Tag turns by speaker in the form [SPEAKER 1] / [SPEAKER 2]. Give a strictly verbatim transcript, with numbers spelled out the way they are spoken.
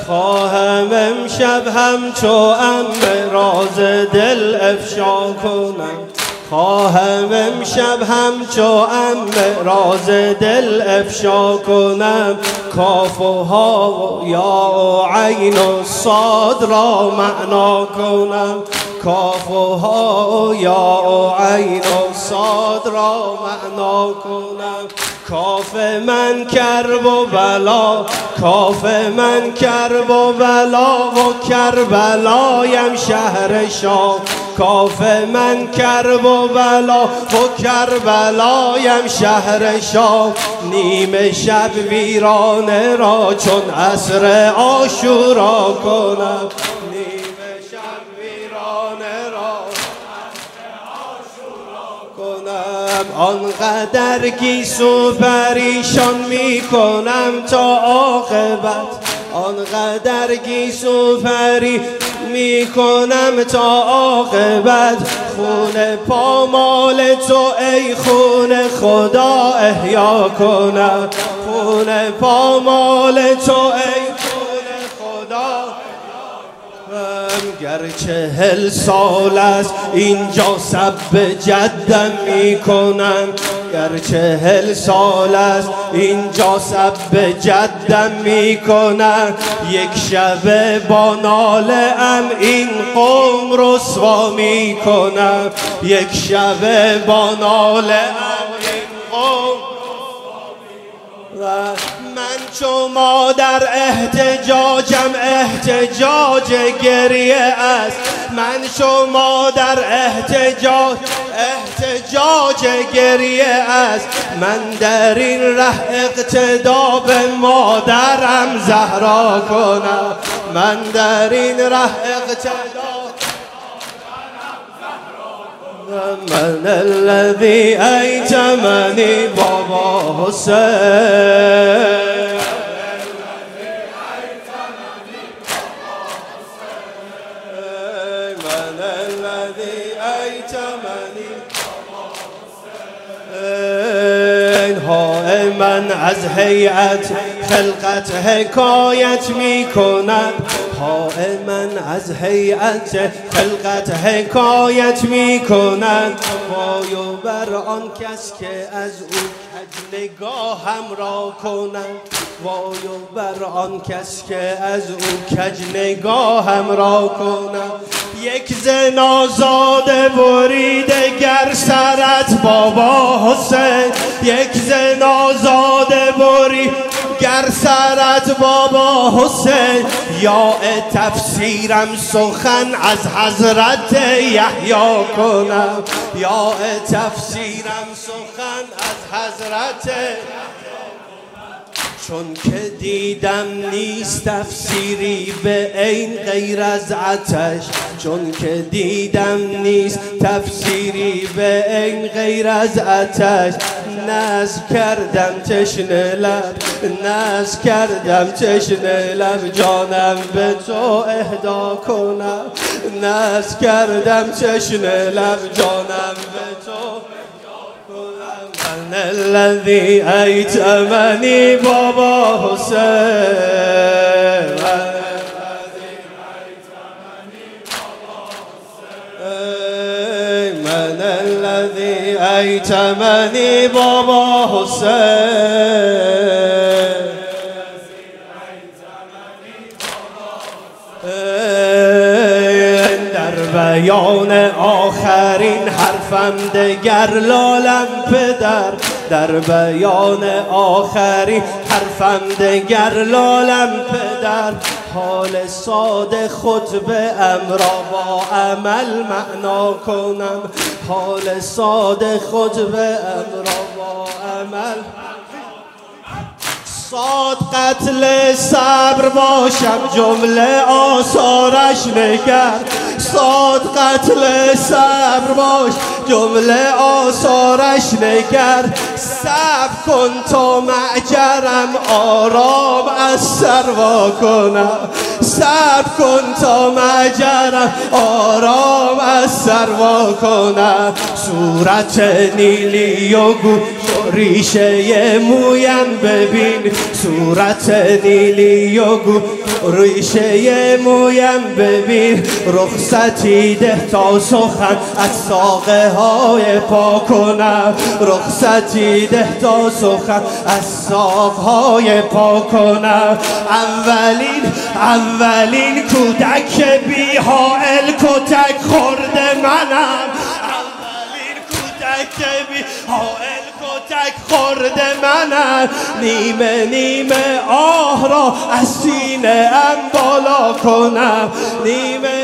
[SPEAKER 1] خواهم امشب همچو عنبر راز دل افشا کنم، خواهم امشب همچو عنبر راز دل افشا کنم. کاف و ها و یا و عین و صاد را معنا کنم، کاف و ها و یا و عین و صاد را معنا کنم. کاف من کرب و بلا، کاف من کرب و بلا و کربلایم شهر شام، کاف من کرب و بلا و کربلایم شهر شام. نیمه شب ویرانه را چون عصر عاشورا کنم، نیمه شب ویرانه را عصر عاشورا کنم. آنقدر گیسو پریشان می کنم تا عاقبت، آنقدر گیسو پری می کنم تا عاقبت. خون پامال تو ای خون خدا احیا کنم، خون پامال تو ای خون خدا. گر چهل سال است اینجا سب جدم می کنم، گر چهل سال است اینجا سب جدم می کنم. یک شب با ناله ام این قوم رسوا می کنم، یک شب با ناله ام این قوم رسوا می کنم. من چو مادر احتجاجم احتجاج گریه است، من چو مادر احتجاج احتجاج گریه است. من در این ره اقتدا به مادرم زهرا کنم، من در این ره اقتدا من الذي ایتمنی بابا حسین، من الذي ایتمنی بابا حسین. ها من از هیئت خلقت حکایت می کند، ها من از هیئت خلقت حکایت می کند. وای و بر آن کس که از او کج نگاهم را کند، وای و بر آن کس که از او کج نگاهم را کند. یک زنازاده بریده گر سرت بابا حسین، یک زنازاده بری گر سرت بابا حسین. یا تفسیرم سخن از حضرت یحیی کنم، یا تفسیرم سخن از حضرت. چون که دیدم نیست تفسیری به عین غیر از آتش، چون که دیدم نیست تفسیری به عین غیر از آتش. ناز کردم تشنه لب، ناز کردم تشنه لب جانم به تو اهدا کنم، ناز کردم تشنه لب جانم به تو. من الذي ایتمنی بابا حسین، من الذي ایتمنی بابا حسین، من الذي ایتمنی بابا حسین. بیان آخرین حرفم دگر لالم پدر، در بیان آخرین حرفم دگر لالم پدر. حال ساده خطبه ام را با عمل معنا کنم، حال ساده خطبه ام را با عمل. صاد قتل صبر باشم جمله آثارش نگر، صاد قتل صبر باش جمله آثارش نگر. صبر کن تا معجرم آرام از سر وا کنم، صبر کن تا معجرم آرام از سر وا کنم. صورت نیلی و گوش ریشه مویم ببین صورت نیلی و گو ریشه مویم ببین رخصتی ده تا سخن از ساقه های پا کنم رخصتی ده تا سخن از ساقه های پا کنم اولین اولین کودک بی حائل کتک خورده منم اولین کودک بی حائل کتک خورده منم نیمه نیمه آه را از سینه ام بالا کنم نیمه